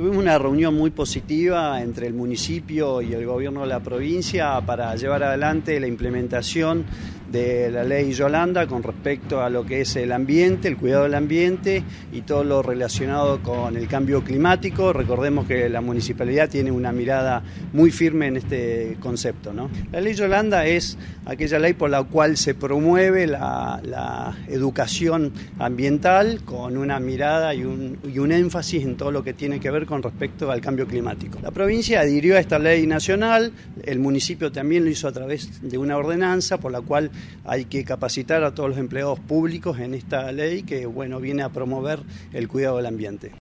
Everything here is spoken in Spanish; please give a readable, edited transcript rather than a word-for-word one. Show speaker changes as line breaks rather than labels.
Tuvimos una reunión muy positiva entre el municipio y el gobierno de la provincia para llevar adelante la implementación de la ley Yolanda con respecto a lo que es el ambiente, el cuidado del ambiente y todo lo relacionado con el cambio climático. Recordemos que la municipalidad tiene una mirada muy firme en este concepto, ¿no? La ley Yolanda es aquella ley por la cual se promueve la educación ambiental con una mirada y un énfasis en todo lo que tiene que ver con respecto al cambio climático. La provincia adhirió a esta ley nacional, el municipio también lo hizo a través de una ordenanza por la cual hay que capacitar a todos los empleados públicos en esta ley que, viene a promover el cuidado del ambiente.